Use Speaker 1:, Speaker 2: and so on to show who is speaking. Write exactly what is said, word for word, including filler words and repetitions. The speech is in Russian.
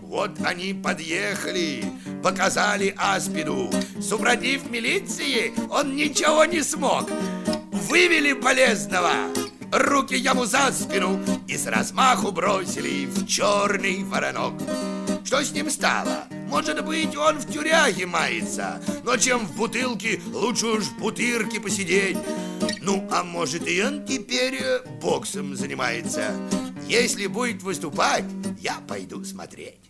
Speaker 1: Вот они подъехали, показали аспиду. Супротив милиции он ничего не смог. Вывели болезного, руки ему за спину и с размаху бросили в черный воронок. Что с ним стало? Может быть, он в тюряге мается, но чем в бутылке, лучше уж в бутырке посидеть. Ну, а может, и он теперь боксом занимается. Если будет выступать, я пойду смотреть.